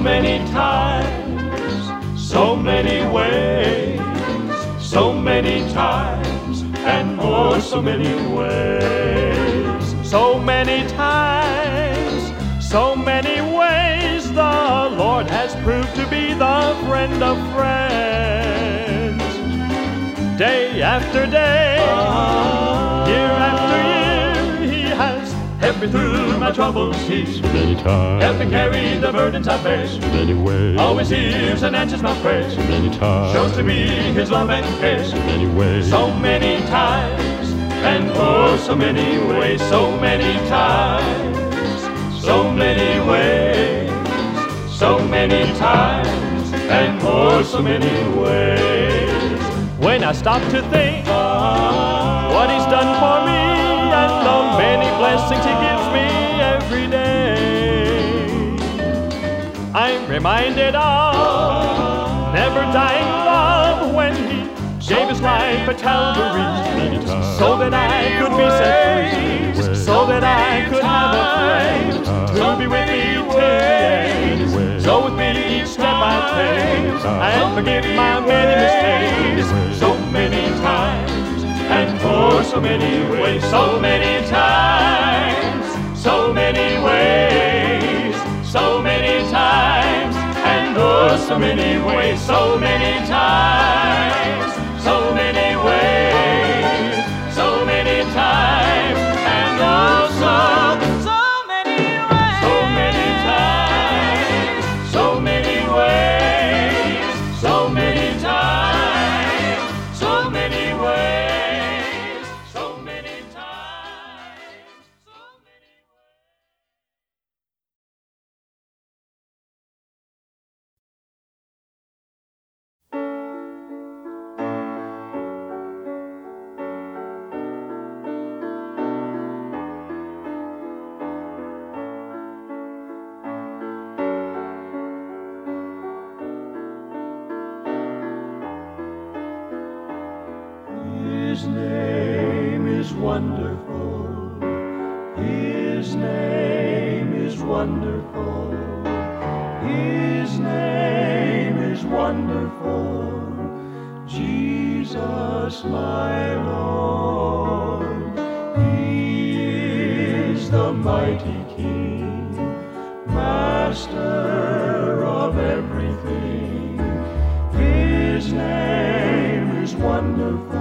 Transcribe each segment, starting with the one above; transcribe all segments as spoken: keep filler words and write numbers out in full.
many times, so many ways, so many times, and oh, so many ways. So many times, so many ways, the Lord has proved to be the friend of friends. Day after day, year after year, He has helped me through my troubles. He's Many times, helped me carry the burdens I face. many ways, Always hears and answers my prayers. many times, Shows to me His love and care. many ways, So many times, and oh, so many ways, so many times, so many ways, so many times, and oh, so many ways. When I stop to think what He's done for me and the many blessings He gives me every day, I'm reminded of never-dying love when He gave His life at Calvary, so that I could be set free, so that I could have a friend to be with me till the end. So with me each step I take, and forgive my many mistakes. So many times, and oh, so many ways, so many times, so many ways, so many times, and oh, so many ways, so many times, so many ways, so many times, and also so many ways, so many times, so many ways, so many times, so many ways, so many times, so many ways. His name is wonderful. His name is wonderful. His name is wonderful. Jesus, my Lord. He is the mighty King, Master of everything. His name is wonderful.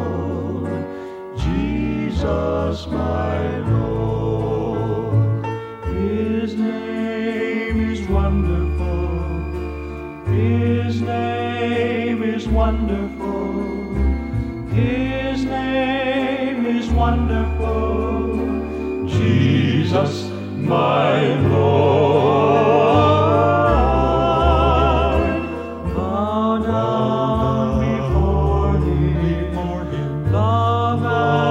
Jesus, my Lord. His name is wonderful. His name is wonderful. His name is wonderful. Jesus, my Lord. Bow down before Him, love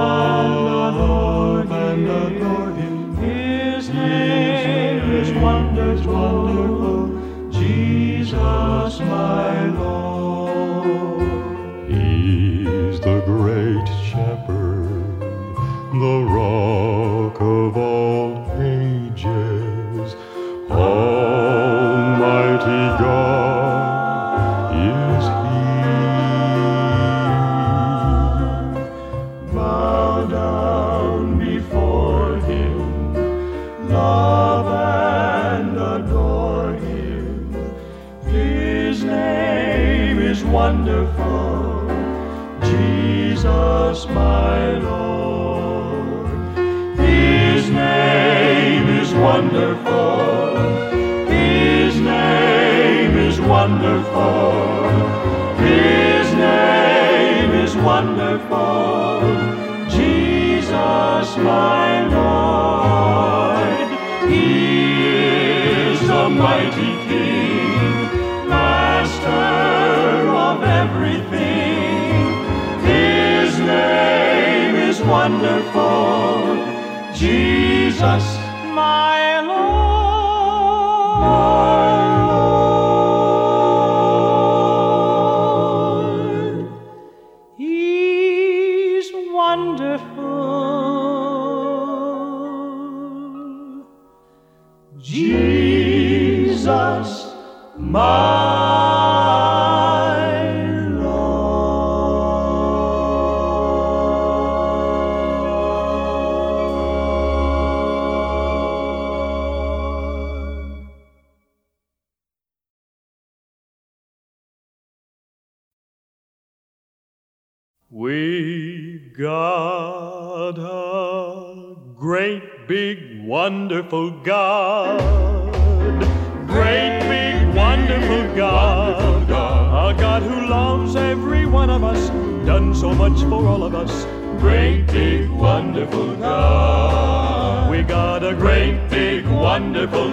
and adore Him. His name is wonderful. Jesus, my Lord. He's the great shepherd, the rock of all ages. Almighty God is He. Bow down before Him, love and adore Him. His name is wonderful, Jesus, my Lord. His name is wonderful. His name is wonderful. His name is wonderful. Jesus, my Lord. He is the mighty King, Master of everything. His name is wonderful. Jesus, my Lord. My Lord. He's wonderful. Jesus, We got a great big wonderful God, great big wonderful God, a God who loves every one of us, done so much for all of us. Great big wonderful God, we got a great big wonderful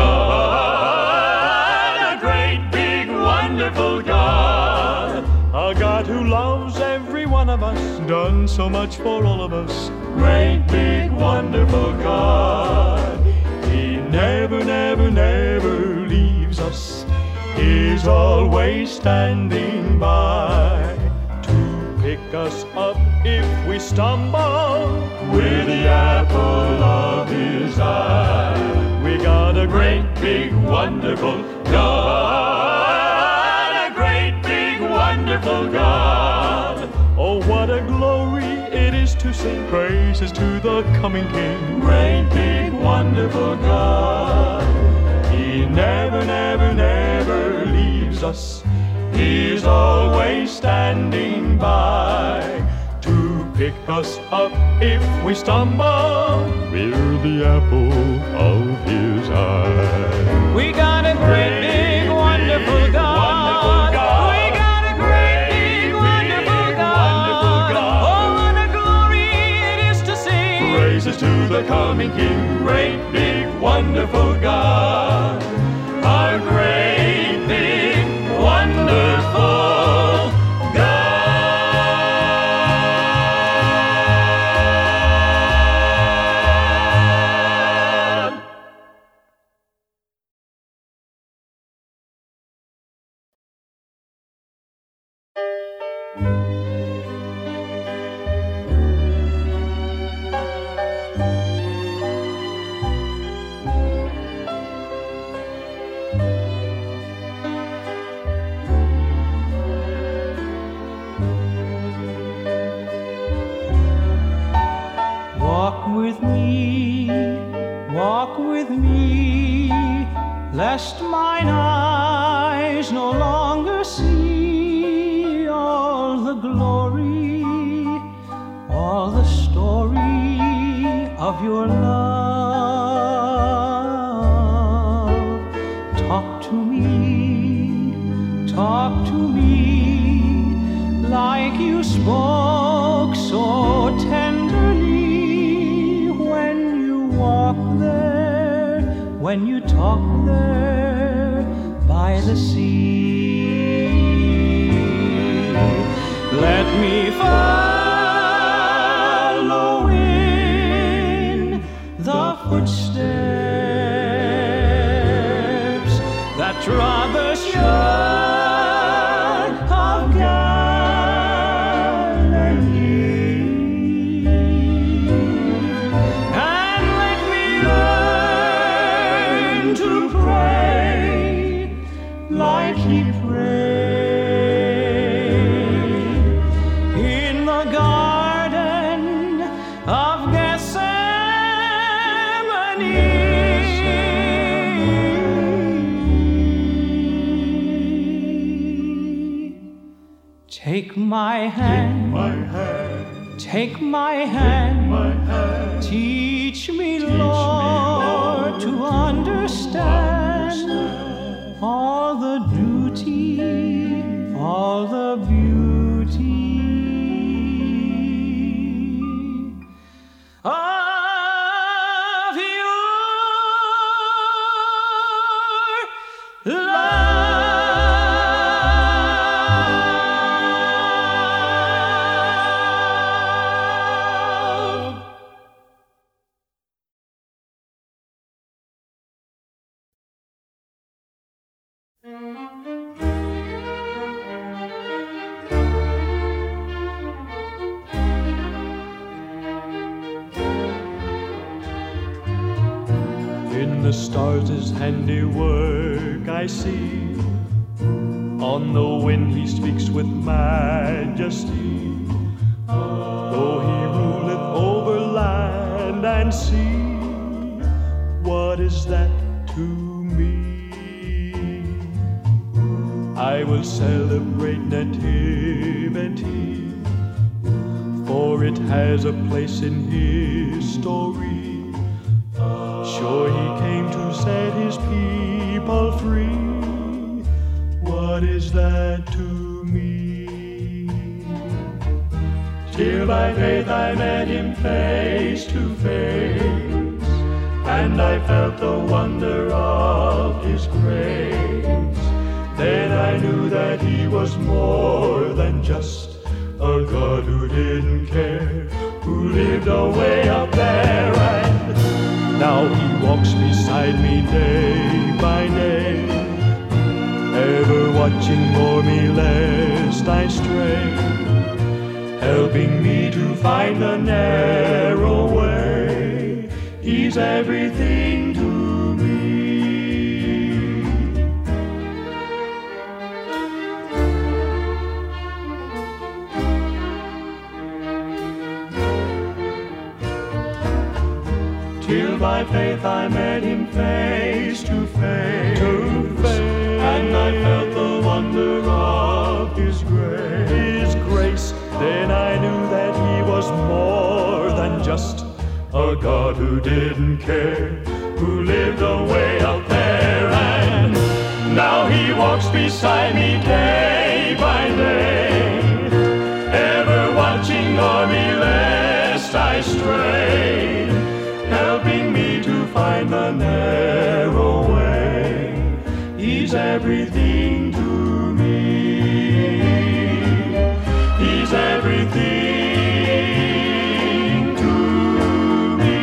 God, a great big wonderful God, a God who loves every one of us, done so much for all of us. Great big wonderful God, He never, never, never leaves us. He's always standing by to pick us up if we stumble with the apple of His eye. We got a great big wonderful God, a great big wonderful God. Oh, what a glory it is to sing praises to the coming King. Great big wonderful God, He never, never, never leaves us. He's always standing by to pick us up if we stumble. We're the apple of His eye. We got a great big wonderful God. We got a great big wonderful God. Oh, what a glory it is to sing praises to the coming King. Great big wonderful God, our great big wonderful God. Walk with me, walk with me, lest mine eyes no longer see all the glory, all the story of your love. Talk to me, talk to me, like you spoke so tenderly when you walk there, when you talk there by the sea. Let me follow in the footsteps that trod the shore of Galilee, and let me learn to pray like He prayed in the garden of Gethsemane. Take my hand, My hand, take my hand, my hand, teach me, me, Lord, Lord, to to understand understand all the duty, all the beauty of your love. In the stars' handiwork I see, on the wind He speaks with majesty. Though He ruleth over land and sea, what is that to me? I will celebrate nativity for it has a place in history. Sure, he came to set his people free. What is that to me? Till by faith I met him face to face, and I felt the wonder of his grace. Then I knew that he was more than just a God who didn't care, who lived away up there. And now he walks beside me day by day, ever watching for me lest I stray, helping me to find the narrow way. He's everything to me. Till by faith I met him face to face, to face. And I felt the wonder of his grace. His grace. Then I knew that he was more than just a God who didn't care, who lived away up there. And now he walks beside me day by day, ever watching o'er me lest I stray, helping me to find the narrow way. He's everything to me. He's everything to me.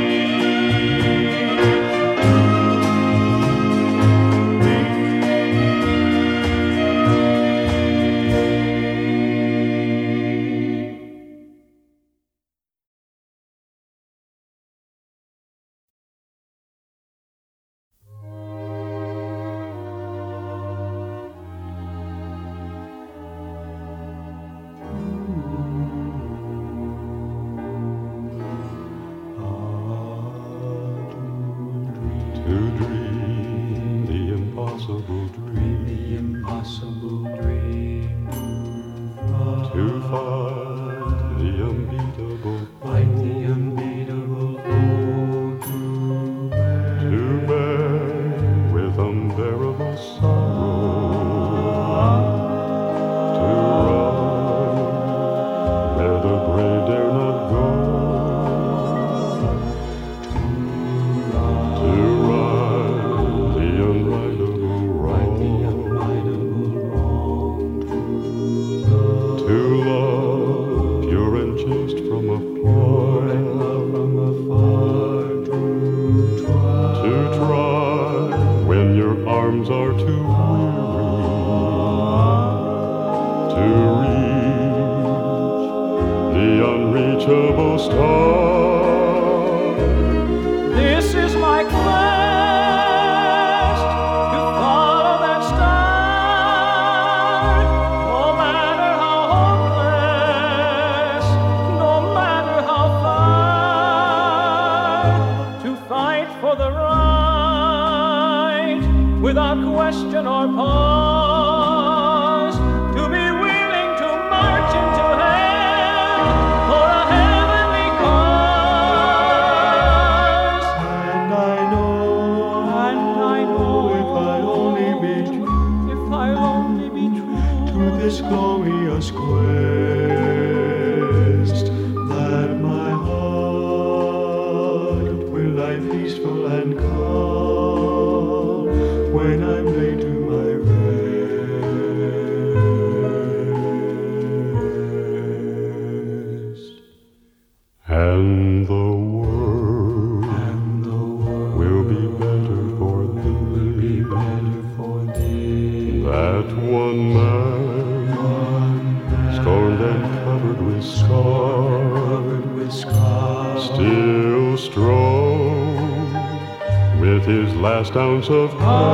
Ounce of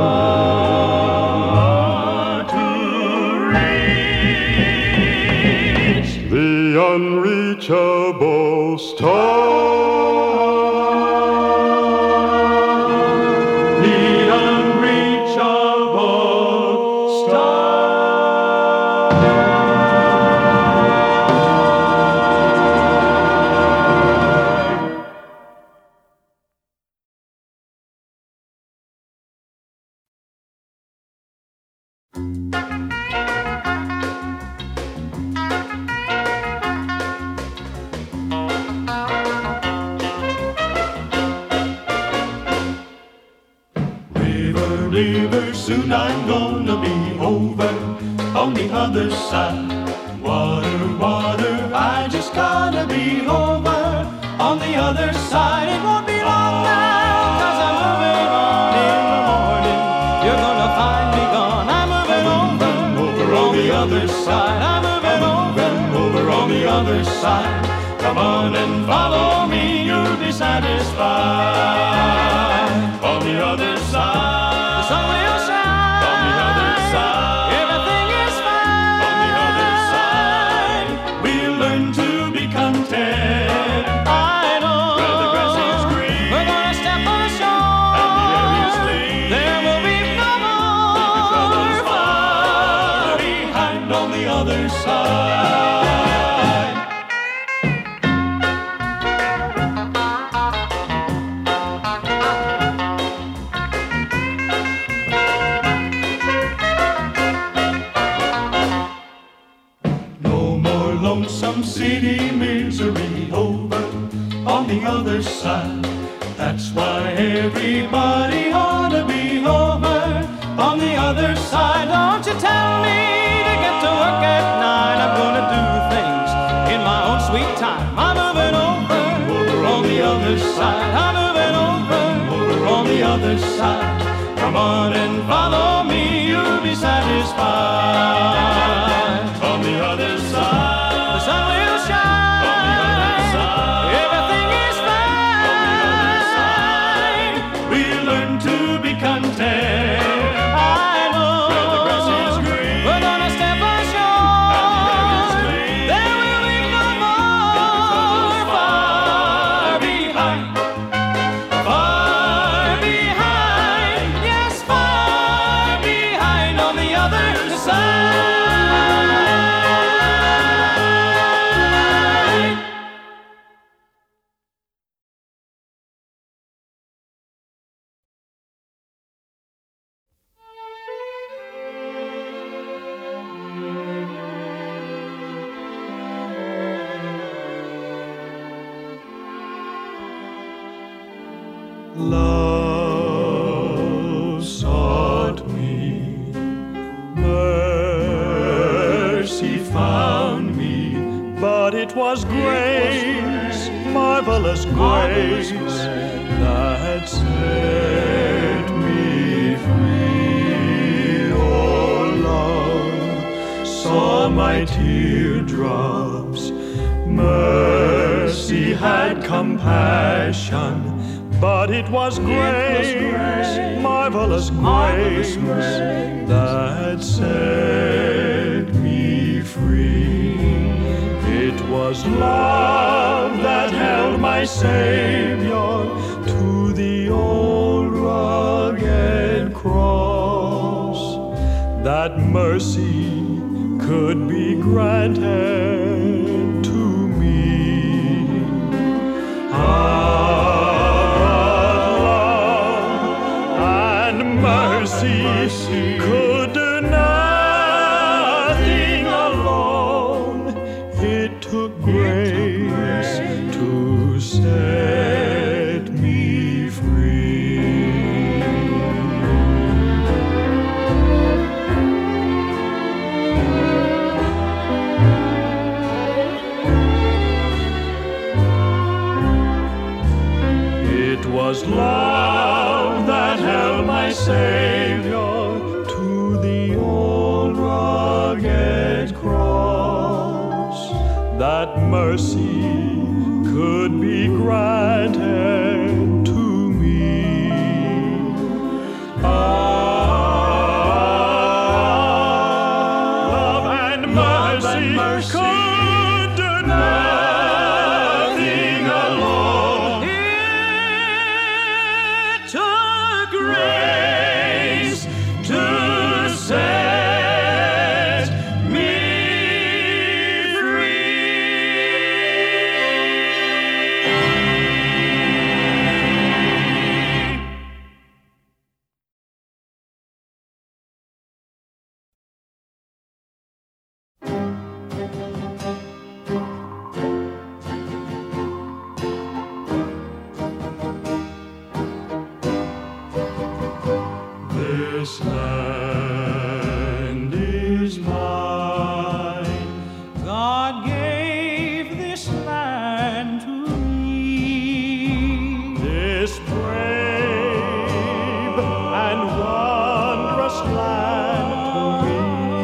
courage to reach the unreachable star. The unreachable star. river, soon I'm gonna be over on the other side. Water, water, I just gotta be over on the other side. It won't be long now, cause I'm moving on in the morning. You're gonna find me gone. I'm moving over, over on the other side. I'm moving over, over on the other side. Come on and follow me, you'll be satisfied. On the other side, the sun will shine. On the other side, everything is fine. On the other side, we'll learn to be content. I know where the grass is green, we're gonna step ashore, and the air is clean. There will be no more far behind on the other side. Lonesome city misery over on the other side. That's why everybody ought to be over on the other side. Don't you tell me to get to work at nine. I'm gonna do things in my own sweet time. I'm moving over, over on the other side. I'm moving over, over on the other side. Come on and follow me, you'll be satisfied. On the other side, the sun will shine. On the other side, everything is fine. On the other side, we learn to be content. I know where the grass is green, we're gonna step ashore, and the air is clean. There will be no more far behind, far behind, yes, far behind on the other side. Love sought me, mercy found me, but it was grace, marvelous grace, that set me free. Oh, love saw my teardrops, mercy had compassion, but it was grace, marvelous grace, that set me free. It was love that held my Savior to the old rugged cross, that mercy could be granted to me. Ah, mercy could do nothing alone. It took grace to set me free. It was love that held my Savior to the old rugged cross, that mercy could be granted to me. Ah, love and mercy, love and mercy could do nothing alone. It took grace to set me free. this brave and wondrous land to me.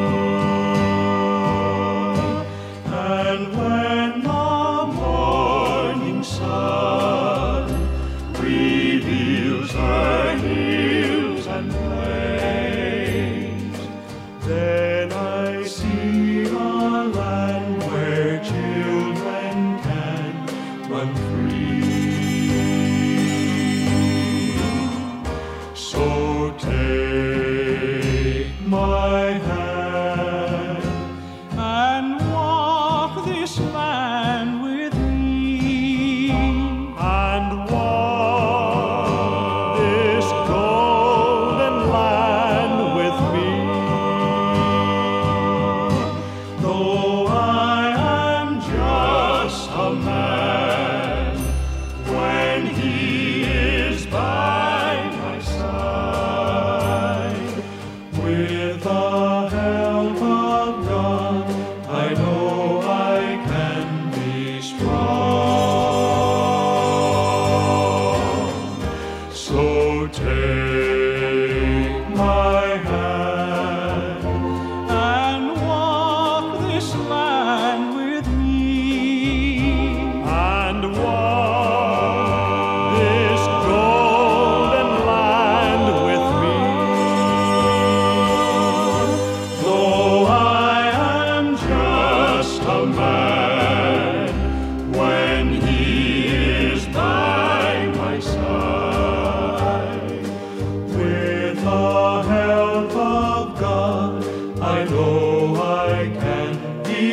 And when the morning sun reveals her hills and plains, then I see a land where children can run free. So take my hand and walk this land with me, and walk this golden land with me. Though I am just a man, when he is by my side, with the help of God, I know I can be strong. So take my hand and walk this land with me, and walk this golden land with me. Though I am just a man, when he is by my side, with the help of God, I know I can be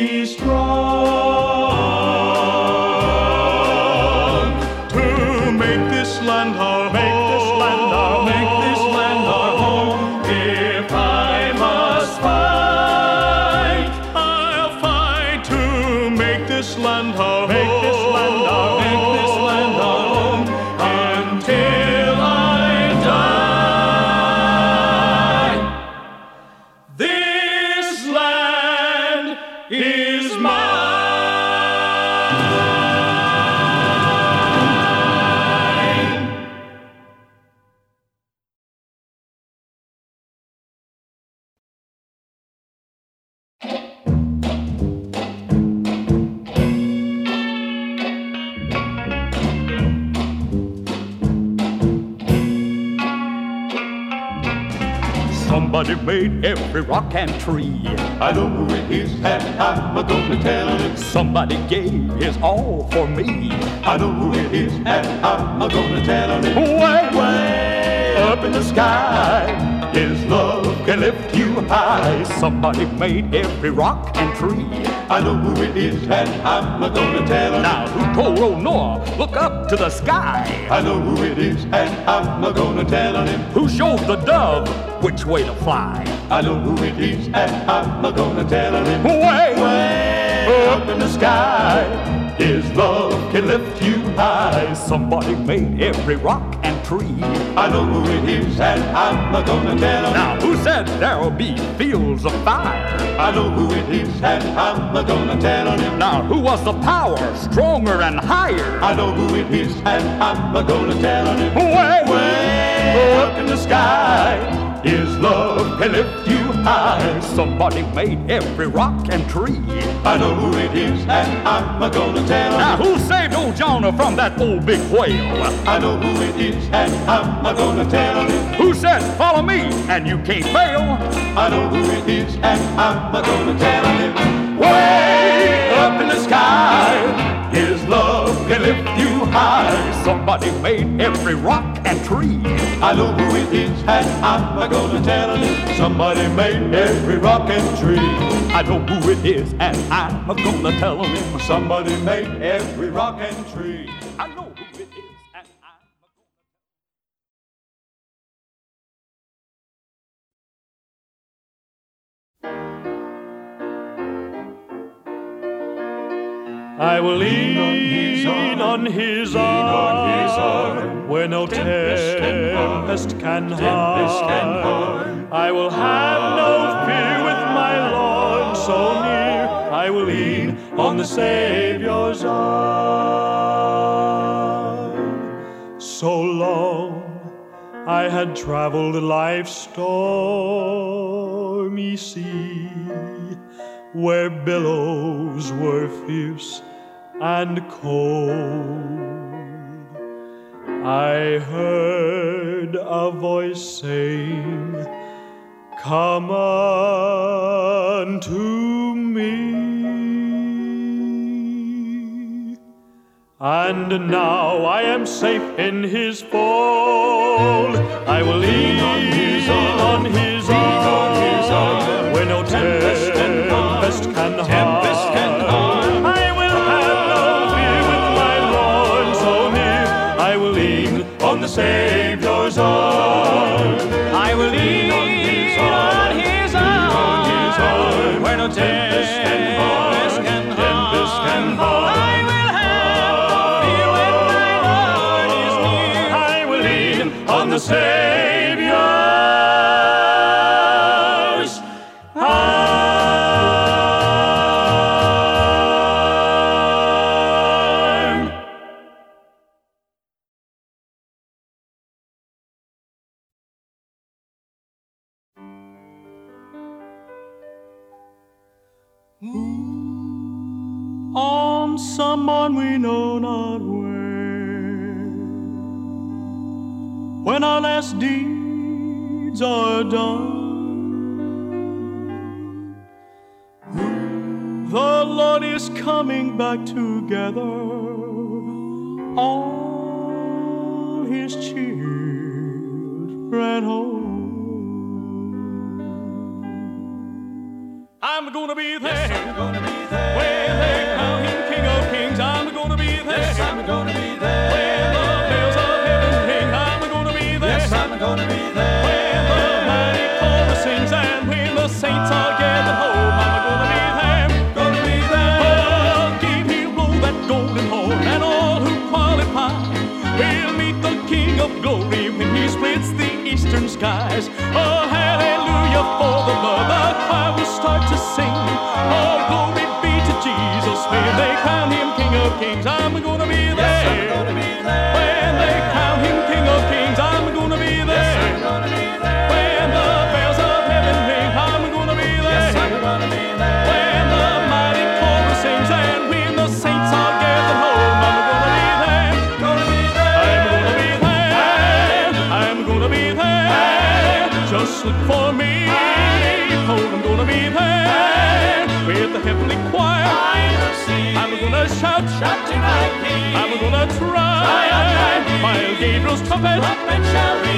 strong. To make this land our make this land our make this land our home. If I must fight, I'll fight to make this land our make this land our make this land our home until I die. This land is mine. Somebody made every rock and tree. I know who it is, and I'm gonna tell him. Somebody gave his all for me. I know who it is, and I'm gonna tell him. Way, way up in the sky, His love can lift you high. somebody made every rock and tree. I know who it is, and I'm gonna tell him. Now who told old Noah, look up to the sky? I know who it is, and I'm gonna tell him. Who showed the dove which way to fly? I know who it is, and I'm gonna tell him. Way, Way up in the sky, His love can lift you high. somebody made every rock and tree. I know who it is, and I'm gonna tell him. Now who said there'll be fields of fire? I know who it is, and I'm gonna tell him. Now who was the power, stronger and higher? I know who it is, and I'm gonna tell him. Way, Way up in the sky, His love can lift you high. somebody made every rock and tree. I know who it is, and I'm gonna tell Now him. who saved old Jonah from that old big whale? I know who it is, and I'm gonna tell him. Who said, follow me, and you can't fail? I know who it is, and I'm gonna tell him. Way up in the sky, His love can lift you high. Somebody made every rock and tree. I know who it is, and I'm gonna tell him. Somebody made every rock and tree. I know who it is, and I'm gonna tell him. Somebody made every rock and tree. I know who it is, and I'm I will lean on his arm, on his arm, where no tempest can harm. I will have no fear with my Lord so near. I will lean on the Savior's arm. So long I had traveled life's stormy sea, where billows were fierce and cold. I heard a voice saying, "Come unto me." And now I am safe in his fold. I will lean on his arm, on his arm, where no tempest can harm. Tempest can harm. I will have no fear with my Lord so near. I will lean on the Savior's arm. I will lean on his arm, his arm, where no tempest can harm. Tempest can harm. I will have no fear when my Lord is near. I will lean on the Savior's arm. On someone we know not where, when our last deeds are done, the Lord is coming back together all his children home. I'm gonna be there. Yes, I'm gonna be there. When they crown him King of Kings, I'm gonna be there. Yes, I'm gonna be there. When the bells of heaven ring, I'm gonna be there. Yes, I'm gonna be there. When the mighty chorus sings and when the saints are gathered home, I'm gonna be there. Gonna be there. Oh, give him blow that golden horn, and all who qualify will meet the King of Glory when he splits the eastern skies. Oh, hallelujah for the Lord. The choir will start to sing. Oh, glory be to Jesus when they crown him King of Kings. I'm gonna be there. Yes, I'm gonna be there. When they crown him King of Kings, I'm gonna be there. Yes, I'm gonna be there. When the bells of heaven ring, I'm gonna be there. Yes, I'm gonna be there. When the mighty chorus sings and when the saints are gathered home, I'm gonna be there. Gonna be there. I'm gonna be there. I'm gonna be there. Just look for me. Oh, I'm gonna be there with the heavenly choir. I'm gonna shout, Shouting like me. I'm gonna try, Try on my knees. while Gabriel's trumpet Trumpet shall